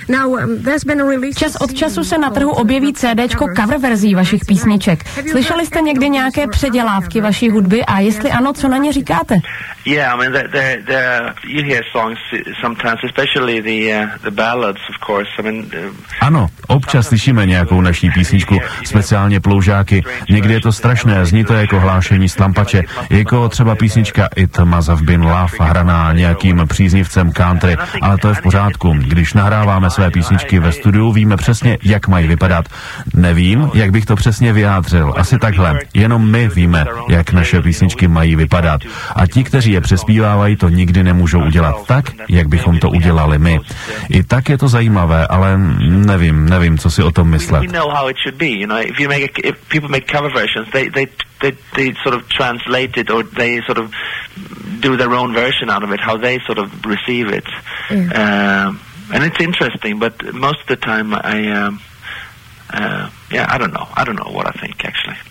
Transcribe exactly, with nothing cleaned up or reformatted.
Čas od času se na trhu objeví CDčko cover verzí vašich písniček. Slyšeli jste někdy nějaké předělávky vaší hudby a jestli ano, co na ně říkáte? Yeah, I mean, the, the, the, you hear songs sometimes, especially the, uh, the ballads, of course. I mean, uh, ano, občas slyšíme nějakou naší písničku, speciálně ploužáky. Někdy je to strašné, zní to jako hlášení z tlampače, jako třeba písnička It Must Have Been Love, hraná nějakým příznivcem country, ale to je v pořádku. Když nahráváme své písničky ve studiu, víme přesně, jak mají vypadat. Nevím, jak bych to přesně vyjádřil, asi takhle. Jenom my víme, jak naše písničky mají vypadat. A ti, kteří je přespívávají, to nikdy nemůžou udělat tak, jak bychom to udělali my. I tak je to zajímavé, ale nevím, nevím, co si o tom myslet. They, they sort of translate it, or they sort of do their own version out of it, how they sort of receive it. Mm. Uh, and it's interesting, but most of the time I, um, uh, yeah, I don't know. I don't know what I think, actually.